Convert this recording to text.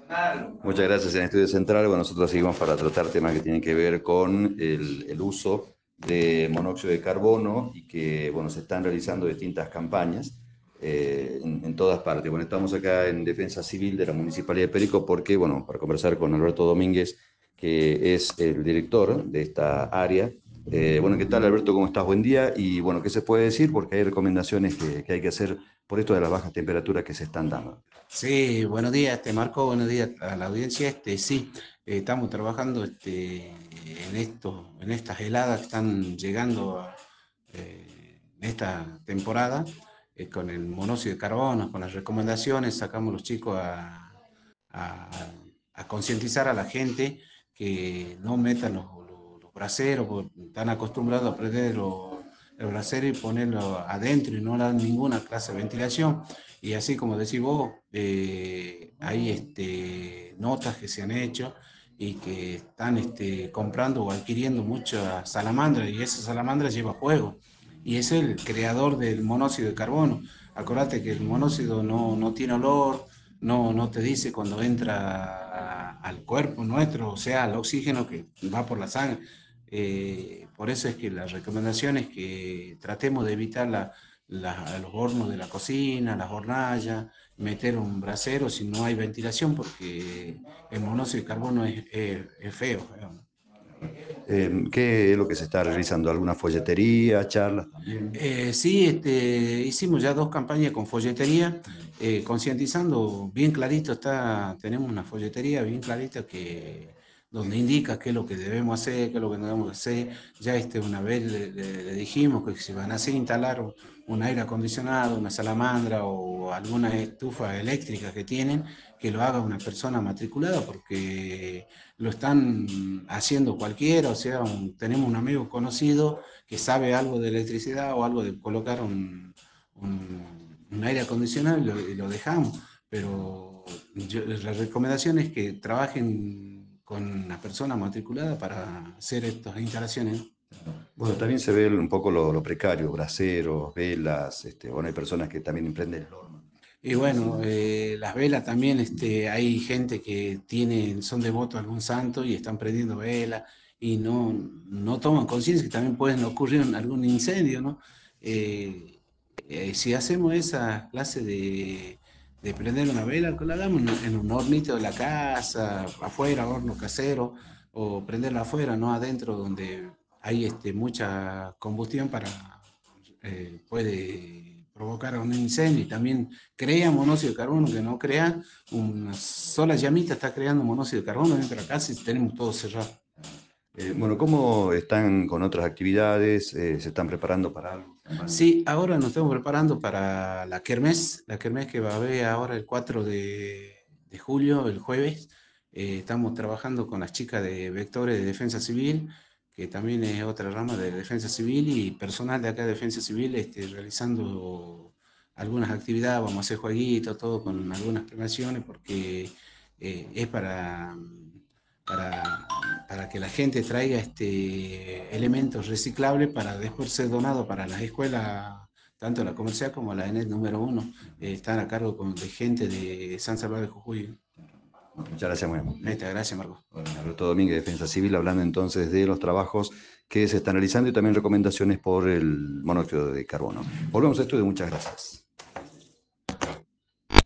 Muchas gracias. En Estudio Central, bueno, nosotros seguimos para tratar temas que tienen que ver con el uso de monóxido de carbono y que, bueno, se están realizando distintas campañas en todas partes. Bueno, estamos acá en Defensa Civil de la Municipalidad de Perico porque, bueno, para conversar con Alberto Domínguez, que es el director de esta área. Bueno, ¿qué tal, Alberto? ¿Cómo estás? Buen día. Y, bueno, ¿qué se puede decir? Porque hay recomendaciones que hay que hacer por esto de las bajas temperaturas que se están dando. Sí, buenos días, te marco, buenos días a la audiencia. Sí, estamos trabajando en estas heladas que están llegando en esta temporada con el monóxido de carbono, con las recomendaciones, sacamos los chicos a- a concientizar a la gente que no metan los braseros, porque están acostumbrados a prender el brasero y ponerlo adentro y no le dan ninguna clase de ventilación. Y así como decís vos, hay notas que se han hecho y que están comprando o adquiriendo muchas salamandras y esa salamandra lleva fuego y es el creador del monóxido de carbono. Acordate que el monóxido no tiene olor, no te dice cuando entra al cuerpo nuestro, o sea, al oxígeno que va por la sangre. Por eso es que la recomendación es que tratemos de evitar los hornos de la cocina, las hornallas, meter un brasero si no hay ventilación, porque el monóxido de carbono es feo, feo, ¿no? ¿Qué es lo que se está realizando? ¿Alguna folletería, charlas también? Sí, hicimos ya dos campañas con folletería, concientizando bien clarito, tenemos una folletería bien clarita donde indica qué es lo que debemos hacer, qué es lo que no debemos hacer. Ya una vez le dijimos que si van a hacer instalar un aire acondicionado, una salamandra o alguna estufa eléctrica que tienen, que lo haga una persona matriculada, porque lo están haciendo cualquiera, o sea, tenemos un amigo conocido que sabe algo de electricidad o algo de colocar un aire acondicionado y lo dejamos. Pero la recomendación es que trabajen con una persona matriculada para hacer estas instalaciones. Bueno, también se ve un poco lo precario, braseros, velas, bueno, hay personas que también emprenden el horno. Y bueno, las velas también, hay gente que son devotos a algún santo y están prendiendo velas y no toman conciencia que también pueden ocurrir algún incendio, ¿no? Eh, si hacemos esa clase de prender una vela, que la hagamos en un hornito de la casa, afuera, horno casero, o prenderla afuera, no adentro, donde hay mucha combustión puede provocar un incendio y también crea monóxido de carbono, que no crea una sola llamita, está creando monóxido de carbono dentro de la casa y tenemos todo cerrado. Bueno, ¿cómo están con otras actividades? ¿Se están preparando para algo? Sí, ahora nos estamos preparando para la kermés que va a haber ahora el 4 de julio, el jueves. Estamos trabajando con las chicas de Vectores de Defensa Civil, que también es otra rama de Defensa Civil, y personal de acá de Defensa Civil, realizando algunas actividades. Vamos a hacer jueguitos, todo con algunas premiaciones, porque es para, para que la gente traiga elementos reciclables para después ser donado para las escuelas, tanto la comercial como la ENET número uno. Están a cargo de gente de San Salvador de Jujuy. Muchas gracias, muy amable. Ahí está, gracias, Marco. Bueno, Alberto Domínguez, Defensa Civil, hablando entonces de los trabajos que se están realizando y también recomendaciones por el monóxido de carbono. Volvemos a esto y muchas gracias.